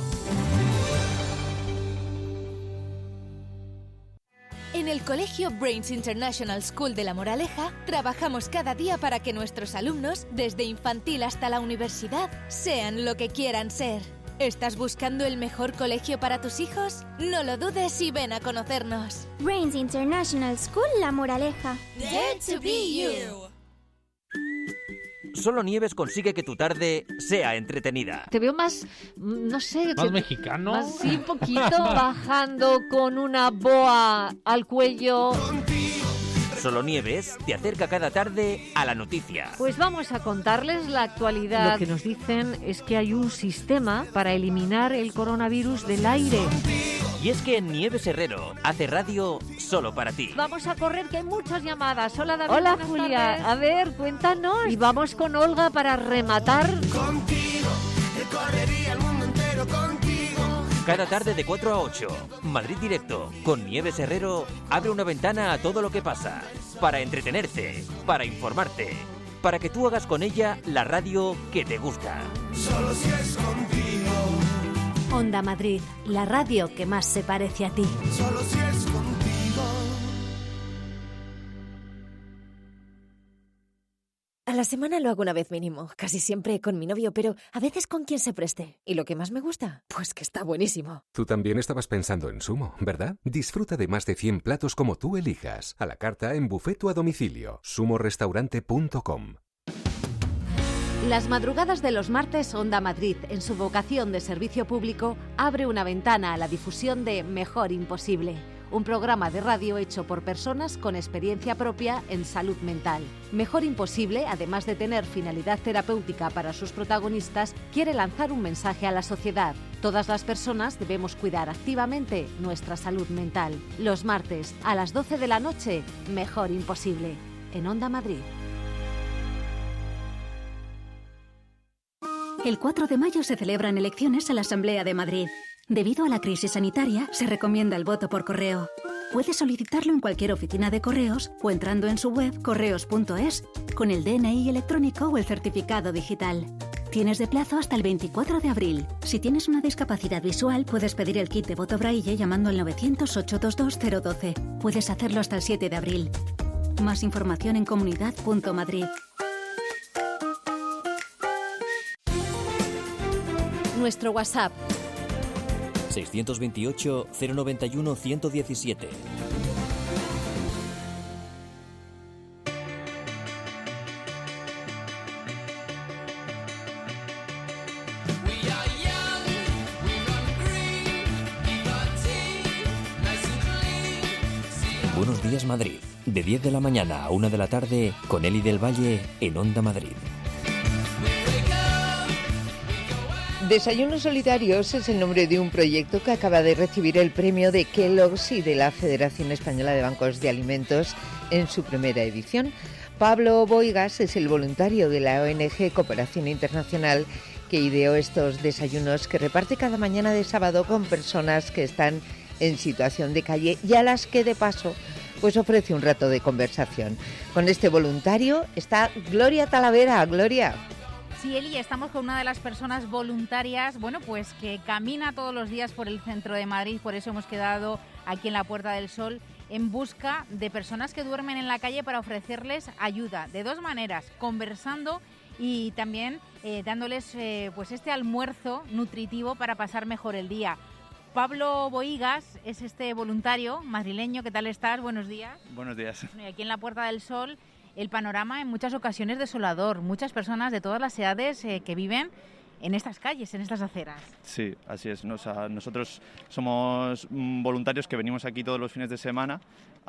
En el Colegio Brains International School de La Moraleja, trabajamos cada día para que nuestros alumnos, desde infantil hasta la universidad, sean lo que quieran ser. ¿Estás buscando el mejor colegio para tus hijos? No lo dudes y ven a conocernos. Brains International School La Moraleja. Dare to be you. Solo Nieves consigue que tu tarde sea entretenida. Te veo más, mm, no sé... ¿Más que- mexicano? Más, sí, un poquito bajando con una boa al cuello. Solo Nieves te acerca cada tarde a la noticia. Pues vamos a contarles la actualidad. Lo que nos dicen es que hay un sistema para eliminar el coronavirus del aire. Y es que Nieves Herrero hace radio solo para ti. Vamos a correr, que hay muchas llamadas. Hola, David. Hola, buenas Julia. tardes. A ver, cuéntanos. Y vamos con Olga para rematar. Contigo, recorrería el mundo entero contigo. Cada tarde de cuatro a ocho, Madrid Directo, con Nieves Herrero, abre una ventana a todo lo que pasa. Para entretenerte, para informarte, para que tú hagas con ella la radio que te gusta. Solo si es contigo. Onda Madrid, la radio que más se parece a ti. Solo si es contigo. A la semana lo hago una vez mínimo, casi siempre con mi novio, pero a veces con quien se preste. ¿Y lo que más me gusta? Pues que está buenísimo. Tú también estabas pensando en Sumo, ¿verdad? Disfruta de más de cien platos como tú elijas. A la carta en buffet o a domicilio. sumo restaurante punto com. Las madrugadas de los martes, Onda Madrid, en su vocación de servicio público, abre una ventana a la difusión de Mejor Imposible, un programa de radio hecho por personas con experiencia propia en salud mental. Mejor Imposible, además de tener finalidad terapéutica para sus protagonistas, quiere lanzar un mensaje a la sociedad. Todas las personas debemos cuidar activamente nuestra salud mental. Los martes, a las doce de la noche, Mejor Imposible, en Onda Madrid. El cuatro de mayo se celebran elecciones a la Asamblea de Madrid. Debido a la crisis sanitaria, se recomienda el voto por correo. Puedes solicitarlo en cualquier oficina de correos o entrando en su web correos punto es con el D N I electrónico o el certificado digital. Tienes de plazo hasta el veinticuatro de abril. Si tienes una discapacidad visual, puedes pedir el kit de voto Braille llamando al novecientos, ochocientos veintidós, cero doce. Puedes hacerlo hasta el siete de abril. Más información en comunidad punto madrid. Nuestro WhatsApp seiscientos veintiocho, cero noventa y uno, ciento diecisiete. Buenos días Madrid, de diez de la mañana a una de la tarde, con Eli del Valle en Onda Madrid. Desayunos Solidarios es el nombre de un proyecto que acaba de recibir el premio de Kellogg's y de la Federación Española de Bancos de Alimentos en su primera edición. Pablo Boigas es el voluntario de la O N G Cooperación Internacional que ideó estos desayunos que reparte cada mañana de sábado con personas que están en situación de calle y a las que de paso pues ofrece un rato de conversación. Con este voluntario está Gloria Talavera. Gloria. Sí, Eli, estamos con una de las personas voluntarias, bueno, pues que camina todos los días por el centro de Madrid, por eso hemos quedado aquí en la Puerta del Sol en busca de personas que duermen en la calle para ofrecerles ayuda, de dos maneras, conversando y también eh, dándoles eh, pues este almuerzo nutritivo para pasar mejor el día. Pablo Boigas es este voluntario madrileño. ¿Qué tal estás? Buenos días. Buenos días. Aquí en la Puerta del Sol, el panorama en muchas ocasiones desolador. Muchas personas de todas las edades eh, que viven en estas calles, en estas aceras. Sí, así es. Nos, a, nosotros somos mm, voluntarios que venimos aquí todos los fines de semana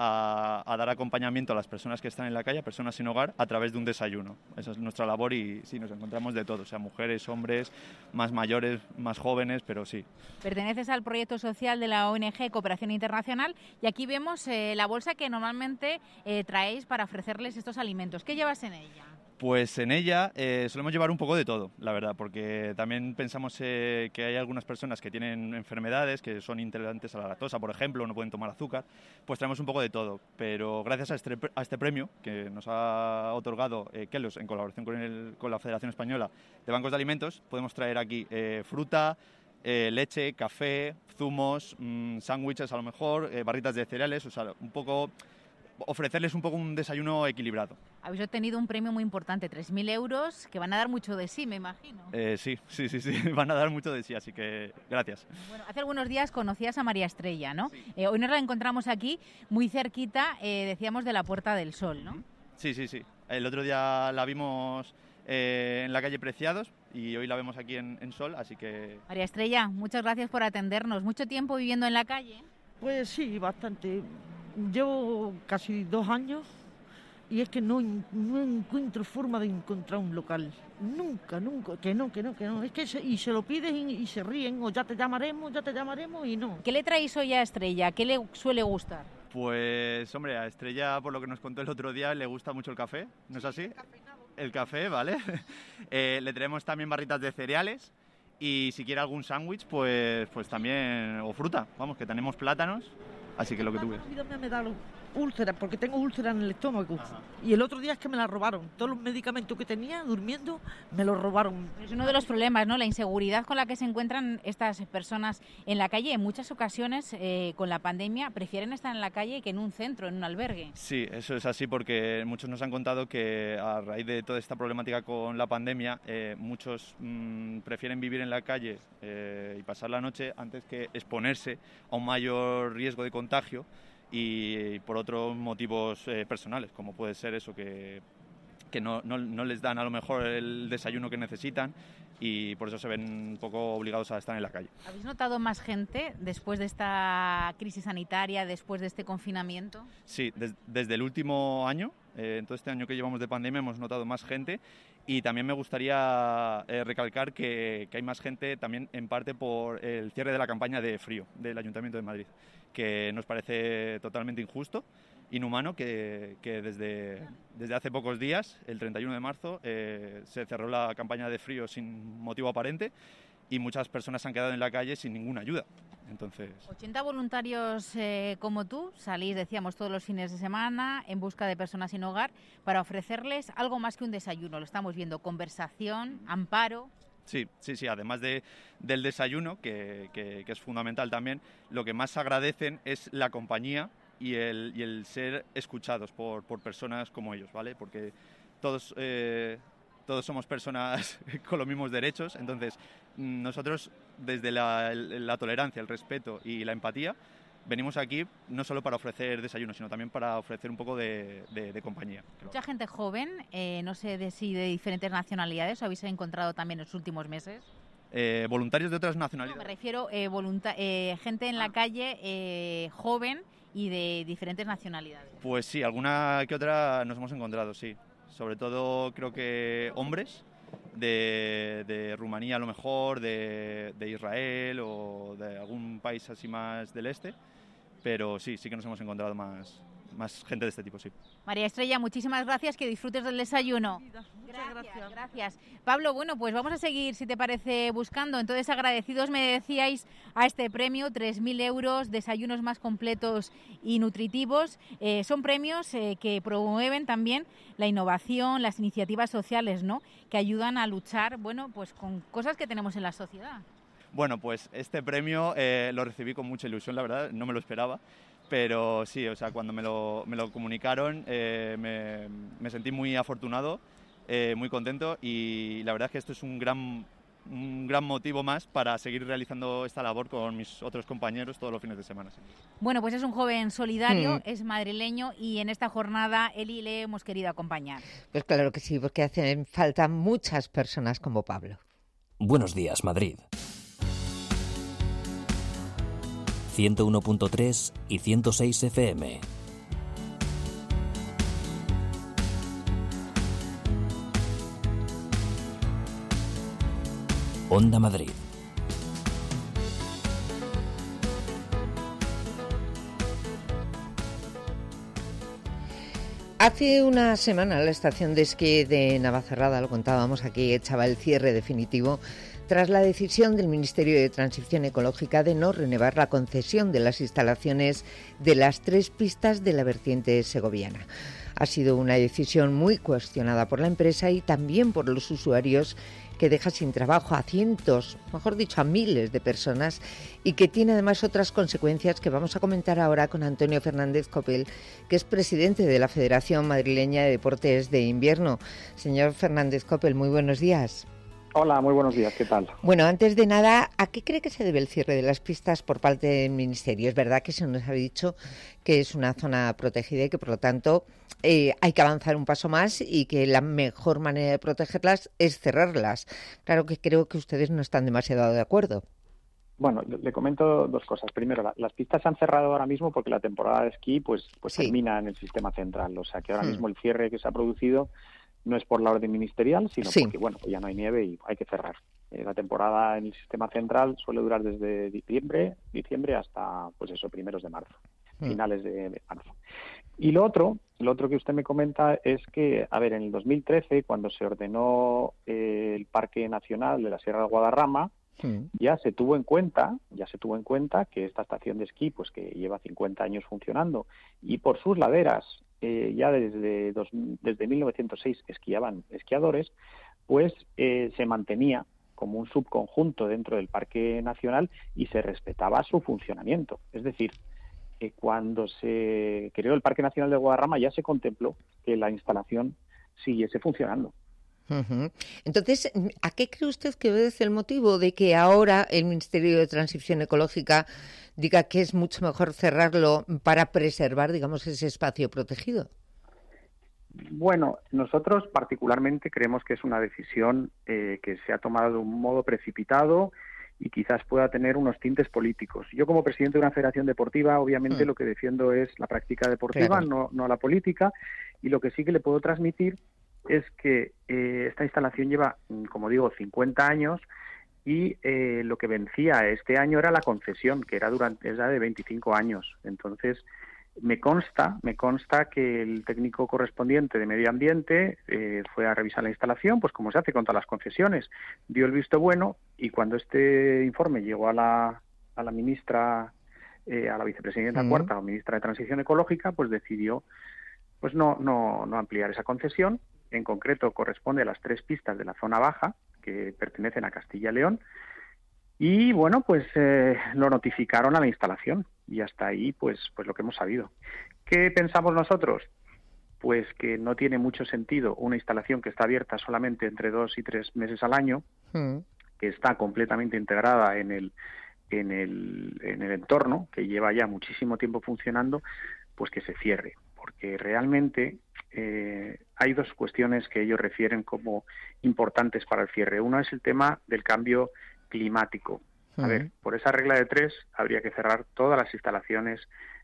a, a dar acompañamiento a las personas que están en la calle, a personas sin hogar, a través de un desayuno. Esa es nuestra labor y sí, nos encontramos de todo, o sea, mujeres, hombres, más mayores, más jóvenes, pero sí. Perteneces al proyecto social de la O N G Cooperación Internacional y aquí vemos eh, la bolsa que normalmente eh, traéis para ofrecerles estos alimentos. ¿Qué llevas en ella? Pues en ella eh, solemos llevar un poco de todo, la verdad, porque también pensamos eh, que hay algunas personas que tienen enfermedades, que son intolerantes a la lactosa, por ejemplo, no pueden tomar azúcar, pues traemos un poco de todo. Pero gracias a este, a este premio que nos ha otorgado eh, Kellogg's en colaboración con, el, con la Federación Española de Bancos de Alimentos, podemos traer aquí eh, fruta, eh, leche, café, zumos, mmm, sándwiches a lo mejor, eh, barritas de cereales, o sea, un poco... ofrecerles un poco un desayuno equilibrado. Habéis obtenido un premio muy importante, tres mil euros, que van a dar mucho de sí, me imagino. Eh, sí, sí, sí, sí, van a dar mucho de sí, así que gracias. Bueno, hace algunos días conocías a María Estrella, ¿no? Sí. Eh, hoy nos la encontramos aquí, muy cerquita, eh, decíamos, de la Puerta del Sol, ¿no? Sí, sí, sí. El otro día la vimos eh, en la calle Preciados y hoy la vemos aquí en, en Sol, así que... María Estrella, muchas gracias por atendernos. ¿Mucho tiempo viviendo en la calle? Pues sí, bastante. Llevo casi dos años y es que no, no encuentro forma de encontrar un local. Nunca, nunca, que no, que no, que no. Es que se, y se lo piden y, y se ríen, o ya te llamaremos, ya te llamaremos y no. ¿Qué le traéis hoy a Estrella? ¿Qué le suele gustar? Pues, hombre, a Estrella, por lo que nos contó el otro día, le gusta mucho el café, ¿no es así? El café, ¿vale? eh, le traemos también barritas de cereales y si quiere algún sándwich, pues, pues también, o fruta, vamos, que tenemos plátanos. Así que lo que tú ves. Me da úlceras, porque tengo úlceras en el estómago. Ajá. Y el otro día es que me la robaron. Todos los medicamentos que tenía durmiendo me los robaron. Es uno de los problemas, ¿no? La inseguridad con la que se encuentran estas personas en la calle. En muchas ocasiones, eh, con la pandemia, prefieren estar en la calle que en un centro, en un albergue. Sí, eso es así porque muchos nos han contado que a raíz de toda esta problemática con la pandemia, eh, muchos mmm, prefieren vivir en la calle eh, y pasar la noche antes que exponerse a un mayor riesgo de contagio y por otros motivos eh, personales, como puede ser eso, que, que no, no, no les dan a lo mejor el desayuno que necesitan y por eso se ven un poco obligados a estar en la calle. ¿Habéis notado más gente después de esta crisis sanitaria, después de este confinamiento? Sí, des, desde el último año, eh, en todo este año que llevamos de pandemia, hemos notado más gente y también me gustaría eh, recalcar que, que hay más gente también en parte por el cierre de la campaña de frío del Ayuntamiento de Madrid, que nos parece totalmente injusto, inhumano, que, que desde, desde hace pocos días, el treinta y uno de marzo, eh, se cerró la campaña de frío sin motivo aparente y muchas personas se han quedado en la calle sin ninguna ayuda. Entonces... ochenta voluntarios eh, como tú salís, decíamos, todos los fines de semana en busca de personas sin hogar para ofrecerles algo más que un desayuno. Lo estamos viendo, conversación, amparo... Sí, sí, sí. Además de, del desayuno, que, que, que es fundamental también, lo que más agradecen es la compañía y el, y el ser escuchados por, por personas como ellos, ¿vale? Porque todos, eh, todos somos personas con los mismos derechos, entonces nosotros desde la, la tolerancia, el respeto y la empatía venimos aquí no solo para ofrecer desayuno, sino también para ofrecer un poco de, de, de compañía. Mucha gente joven, eh, no sé de si de diferentes nacionalidades, ¿os habéis encontrado también en los últimos meses? Eh, ¿Voluntarios de otras nacionalidades? No, me refiero a eh, volunta- eh, gente en la calle eh, joven y de diferentes nacionalidades. Pues sí, alguna que otra nos hemos encontrado, sí. Sobre todo creo que hombres de, de Rumanía a lo mejor, de, de Israel o de algún país así más del este, pero sí, sí que nos hemos encontrado más, más gente de este tipo, sí. María Estrella, muchísimas gracias, que disfrutes del desayuno. Gracias, gracias. Pablo, bueno, pues vamos a seguir, si te parece, buscando. Entonces, agradecidos, me decíais, a este premio, tres mil euros, desayunos más completos y nutritivos. Eh, son premios eh, que promueven también la innovación, las iniciativas sociales, ¿no?, que ayudan a luchar, bueno, pues con cosas que tenemos en la sociedad. Bueno, pues este premio eh, lo recibí con mucha ilusión, la verdad, no me lo esperaba. Pero sí, o sea, cuando me lo, me lo comunicaron eh, me, me sentí muy afortunado, eh, muy contento, y la verdad es que esto es un gran, un gran motivo más para seguir realizando esta labor con mis otros compañeros todos los fines de semana. Sí. Bueno, pues es un joven solidario, Mm. es madrileño, y en esta jornada Eli le hemos querido acompañar. Pues claro que sí, porque hacen falta muchas personas como Pablo. Buenos días, Madrid. ciento uno punto tres y ciento seis F M. Onda Madrid. Hace una semana la estación de esquí de Navacerrada, lo contábamos aquí, echaba el cierre definitivo tras la decisión del Ministerio de Transición Ecológica de no renovar la concesión de las instalaciones de las tres pistas de la vertiente segoviana. Ha sido una decisión muy cuestionada por la empresa y también por los usuarios, que deja sin trabajo a cientos, mejor dicho, a miles de personas, y que tiene además otras consecuencias que vamos a comentar ahora con Antonio Fernández Copel, que es presidente de la Federación Madrileña de Deportes de Invierno. Señor Fernández Copel, muy buenos días. Hola, muy buenos días, ¿qué tal? Bueno, antes de nada, ¿a qué cree que se debe el cierre de las pistas por parte del Ministerio? Es verdad que se nos ha dicho que es una zona protegida y que, por lo tanto, eh, hay que avanzar un paso más y que la mejor manera de protegerlas es cerrarlas. Claro que creo que ustedes no están demasiado de acuerdo. Bueno, le, le comento dos cosas. Primero, la, las pistas se han cerrado ahora mismo porque la temporada de esquí pues, pues Sí. termina en el sistema central. O sea que ahora Hmm. mismo el cierre que se ha producido no es por la orden ministerial, sino Sí. porque bueno, pues ya no hay nieve y hay que cerrar. Eh, la temporada en el sistema central suele durar desde diciembre, diciembre hasta, pues eso, primeros de marzo, Mm. finales de, de marzo. Y lo otro, lo otro que usted me comenta es que, a ver, en el dos mil trece, cuando se ordenó eh, el Parque Nacional de la Sierra de Guadarrama, ya se tuvo en cuenta, ya se tuvo en cuenta que esta estación de esquí, pues que lleva cincuenta años funcionando, y por sus laderas eh, ya desde dos, desde mil novecientos seis esquiaban esquiadores, pues eh, se mantenía como un subconjunto dentro del Parque Nacional y se respetaba su funcionamiento. Es decir, que cuando se creó el Parque Nacional de Guadarrama ya se contempló que la instalación siguiese funcionando. Ujú. Entonces, ¿a qué cree usted que obedece el motivo de que ahora el Ministerio de Transición Ecológica diga que es mucho mejor cerrarlo para preservar, digamos, ese espacio protegido? Bueno, nosotros particularmente creemos que es una decisión eh, que se ha tomado de un modo precipitado y quizás pueda tener unos tintes políticos. Yo, como presidente de una federación deportiva, obviamente Mm. lo que defiendo es la práctica deportiva, Claro. no, no la política, y lo que sí que le puedo transmitir es que eh, esta instalación lleva, mm, como digo, cincuenta años, y eh, lo que vencía este año era la concesión, que era durante era de veinticinco años. Entonces, me consta, me consta que el técnico correspondiente de Medio Ambiente eh, fue a revisar la instalación, pues como se hace con todas las concesiones, dio el visto bueno, y cuando este informe llegó a la, a la ministra, eh, a la vicepresidenta Mm. cuarta o ministra de Transición Ecológica, pues decidió pues no, no, no ampliar esa concesión. En concreto, corresponde a las tres pistas de la zona baja, que pertenecen a Castilla y León, y bueno, pues eh, lo notificaron a la instalación, y hasta ahí pues, pues lo que hemos sabido. ¿Qué pensamos nosotros? Pues que no tiene mucho sentido una instalación que está abierta solamente entre dos y tres meses al año, Mm. que está completamente integrada en el, en el, en el entorno, que lleva ya muchísimo tiempo funcionando, pues que se cierre. Porque realmente eh, hay dos cuestiones que ellos refieren como importantes para el cierre. Uno es el tema del cambio climático. A Mm. ver, por esa regla de tres habría que cerrar todas las instalaciones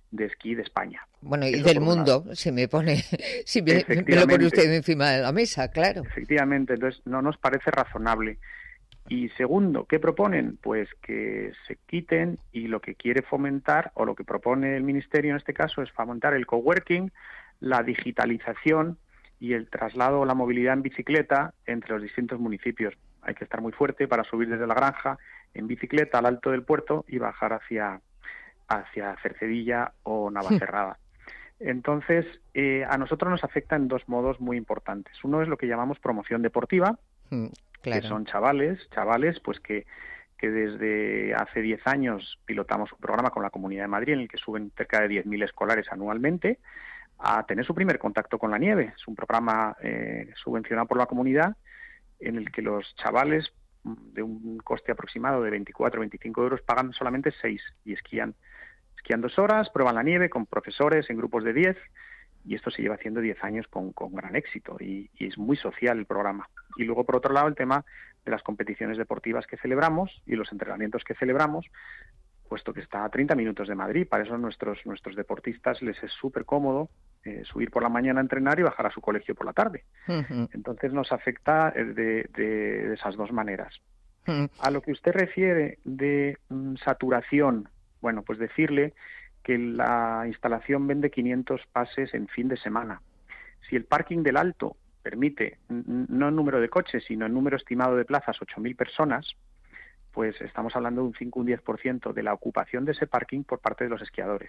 de esquí de España. Bueno, y Eso del por un mundo, lado. si me pone, si me, me lo pone usted encima de la mesa, claro. Efectivamente, entonces no nos parece razonable. Y segundo, ¿qué proponen? Pues que se quiten, y lo que quiere fomentar, o lo que propone el Ministerio en este caso, es fomentar el coworking, la digitalización y el traslado o la movilidad en bicicleta entre los distintos municipios. Hay que estar muy fuerte para subir desde la granja en bicicleta al alto del puerto y bajar hacia, hacia Cercedilla o Navacerrada. Entonces, eh, a nosotros nos afecta en dos modos muy importantes. Uno es lo que llamamos promoción deportiva, mm, claro. que son chavales, chavales pues que, que desde hace diez años pilotamos un programa con la Comunidad de Madrid en el que suben cerca de diez mil escolares anualmente a tener su primer contacto con la nieve. Es un programa eh, subvencionado por la comunidad en el que los chavales, de un coste aproximado de veinticuatro o veinticinco euros, pagan solamente seis y esquían. Esquían dos horas, prueban la nieve con profesores en grupos de diez, y esto se lleva haciendo diez años con, con gran éxito, y, y es muy social el programa. Y luego, por otro lado, el tema de las competiciones deportivas que celebramos y los entrenamientos que celebramos, puesto que está a treinta minutos de Madrid. Para eso nuestros nuestros deportistas les es súper cómodo eh, subir por la mañana a entrenar y bajar a su colegio por la tarde. Uh-huh. Entonces nos afecta de, de, de esas dos maneras. Uh-huh. A lo que usted refiere de mm, saturación, bueno, pues decirle que la instalación vende quinientos pases en fin de semana. Si el parking del Alto permite, n- no en número de coches, sino en número estimado de plazas, ocho mil personas, pues estamos hablando de un cinco o un diez por ciento de la ocupación de ese parking por parte de los esquiadores.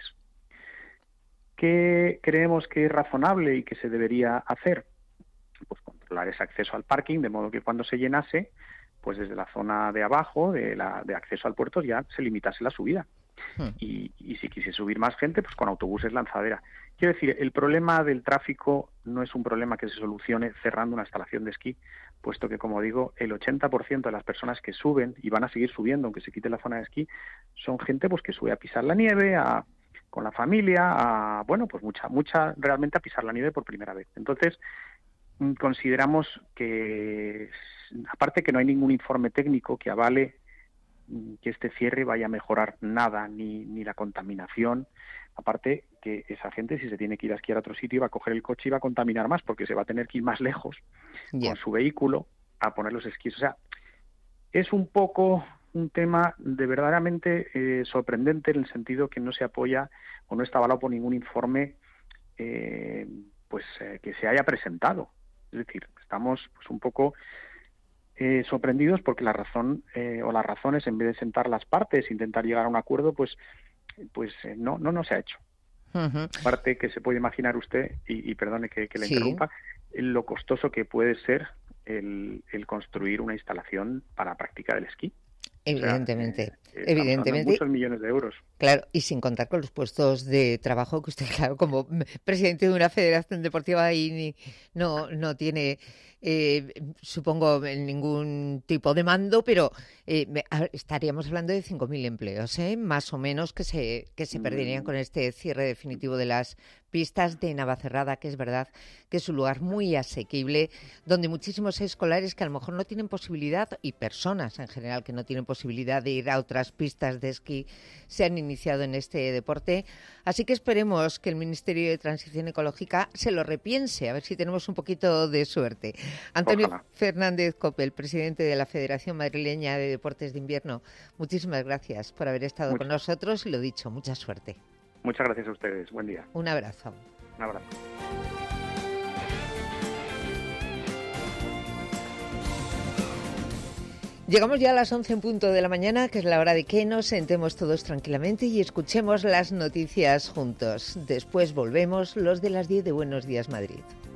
¿Qué creemos que es razonable y que se debería hacer? Pues controlar ese acceso al parking, de modo que cuando se llenase, pues desde la zona de abajo, de, la, de acceso al puerto, ya se limitase la subida. Hmm. Y, y si quisiese subir más gente, pues con autobuses lanzadera. Quiero decir, el problema del tráfico no es un problema que se solucione cerrando una instalación de esquí, puesto que, como digo, el ochenta por ciento de las personas que suben, y van a seguir subiendo aunque se quite la zona de esquí, son gente pues que sube a pisar la nieve, a, con la familia, a, bueno, pues mucha, mucha realmente a pisar la nieve por primera vez. Entonces, consideramos que, aparte que no hay ningún informe técnico que avale que este cierre vaya a mejorar nada, ni, ni la contaminación, aparte que esa gente, si se tiene que ir a esquiar a otro sitio, va a coger el coche y va a contaminar más, porque se va a tener que ir más lejos yeah. con su vehículo a poner los esquís. O sea, es un poco un tema de verdaderamente eh, sorprendente, en el sentido que no se apoya o no está avalado por ningún informe eh, pues eh, que se haya presentado. Es decir, estamos pues un poco Eh, sorprendidos porque la razón eh, o las razones, en vez de sentar las partes, intentar llegar a un acuerdo, pues pues eh, no no no se ha hecho. Uh-huh. Aparte que se puede imaginar usted, y, y perdone que, que le sí. interrumpa, lo costoso que puede ser el, el construir una instalación para practicar el esquí. Evidentemente, o sea, eh, evidentemente. Muchos millones de euros. Claro, y sin contar con los puestos de trabajo que usted, claro, como presidente de una federación deportiva, ahí ni, no, no tiene, eh, supongo, ningún tipo de mando, pero eh, estaríamos hablando de cinco mil empleos, ¿eh? Más o menos, que se, que se perderían con este cierre definitivo de las pistas de Navacerrada, que es verdad que es un lugar muy asequible, donde muchísimos escolares que a lo mejor no tienen posibilidad, y personas en general que no tienen posibilidad de ir a otras pistas de esquí, se han iniciado en este deporte. Así que esperemos que el Ministerio de Transición Ecológica se lo repiense, a ver si tenemos un poquito de suerte. Antonio Ojalá. Fernández Coppel, presidente de la Federación Madrileña de Deportes de Invierno, muchísimas gracias por haber estado Muchas. con nosotros, y lo dicho, mucha suerte. Muchas gracias a ustedes. Buen día. Un abrazo. Un abrazo. Llegamos ya a las once en punto de la mañana, que es la hora de que nos sentemos todos tranquilamente y escuchemos las noticias juntos. Después volvemos, los de las diez de Buenos Días Madrid.